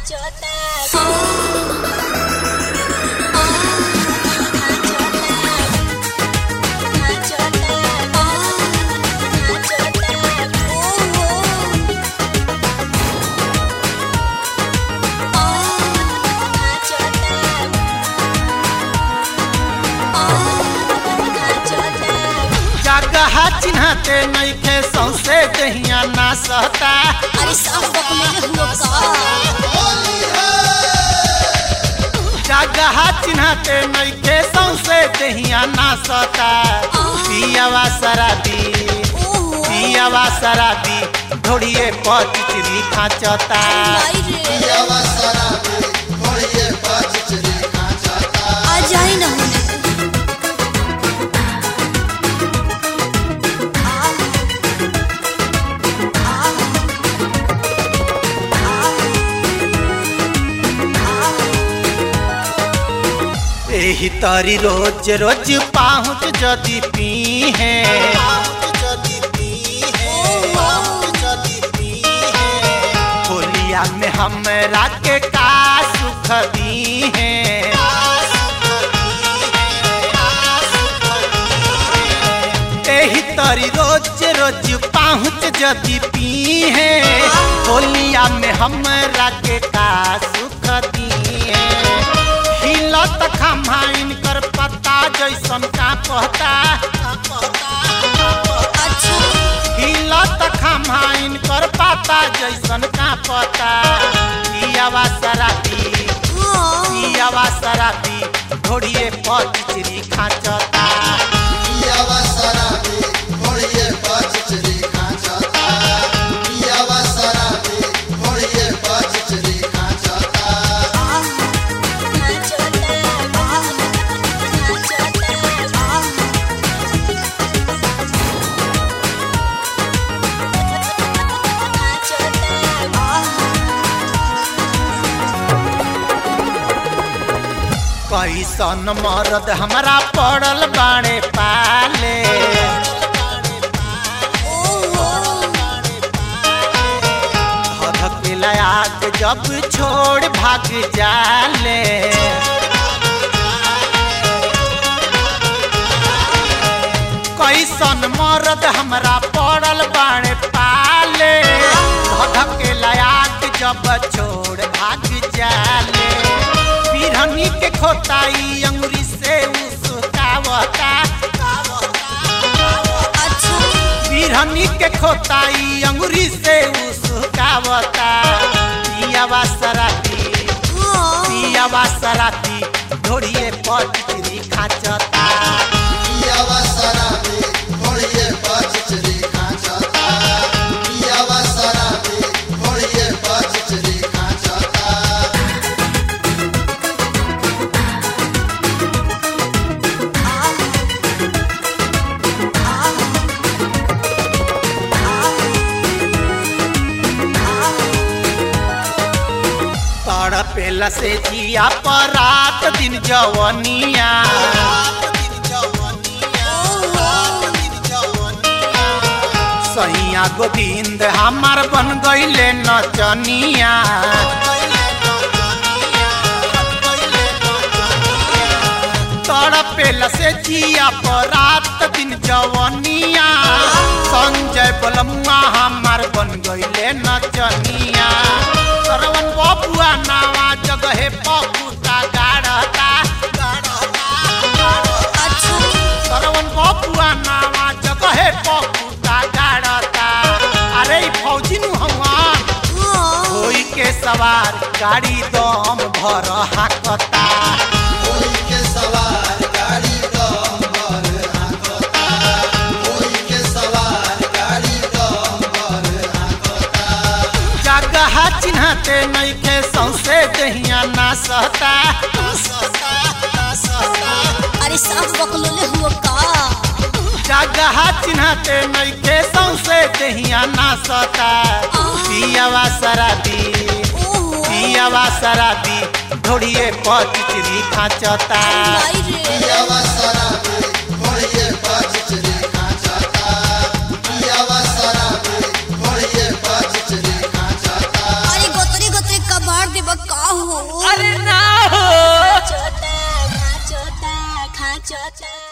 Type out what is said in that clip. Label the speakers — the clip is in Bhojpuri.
Speaker 1: चिन्हते नइखे सौसे दहिया ना सहता।
Speaker 2: अरे सब बकले हुआ का
Speaker 1: जगह चिन्हते नइखे सौसे दहिया ना सहता। पियावा शराबी ढोड़िए पचिचरी खाचता।
Speaker 3: पियावा शराबी ढोड़िए पचिचरी खाचता।
Speaker 2: आ जाई ना होने
Speaker 1: एही तारी रोज रोज पाहुच जदी पी है। होलिया में हमरा के का सुख दी है। एही तारी रोज रोज पाहुच जदी पी है। होलिया में हमरा के का सुख दी है। हिलत खम्हाइन कर पत्ता जैसन का पहता। हिलत खम्हाइन कर पत्ता जैसन का पता। पियावा शराबी ढोड़िए पचिचरी खाचता।
Speaker 3: पियावा शराबी ढोड़िए पचिचरी खाचता। पियावा शराबी ढोड़िए पचिचरी खाचता।
Speaker 1: कैसन मरद हमरा पड़ल बाड़े पाले। धधक लाग जब छोड़ भाग जाले। कैसन मरद हमरा पड़ल बाड़े पाले। धधक लाग जब छोड़ भाग जाले। बिरहनी के खोताई अंगुरी से उसकावता। बिरहनी के खोताई अंगुरी से उसकावता। पियावा शराबी ढोड़िए पचिचरी खाचता।
Speaker 3: पियावा शराबी ढोड़िए पचिचरी खाचता। पियावा शराबी ढोड़िए पचिचरी खाचता।
Speaker 1: तड़पेला से जिया पर रात दिन जवनिया। सैया गोविंद हमार बन गईले नचनिया। तड़पेला से जिया पर रात दिन जवनिया। संजय बलमुआ हमार बन गईले नचनिया। सरवन बबुआ नावा जगहे पपुता गाड़ता। सरवन बबुआ नावा जगहे पपुता गाड़ता। अरे फौजी नु हमार होई के सवार गाड़ी दम भर हाकता।
Speaker 3: होई के सवार गाड़ी दम भर हाकता। होई के सवार गाड़ी दम भर हाकता।
Speaker 1: जगह चिन्हते नइखे सौसे दहिया ना सहता।
Speaker 2: अरे सब बकले हुआ का
Speaker 1: जगह चिन्हते नइखे सौसे दहिया ना सहता। पियावा शराबी ढोड़िए पचिचरी खाचता।
Speaker 3: पियावा शराबी ढोड़िए पचिचरी खाचता। पियावा शराबी ढोड़िए पचिचरी खाचता।
Speaker 2: अरे गोतरी गोतरी कबाड़ दे का हो
Speaker 4: अरे ना हो
Speaker 2: छोटा खा छोटा खा छोटा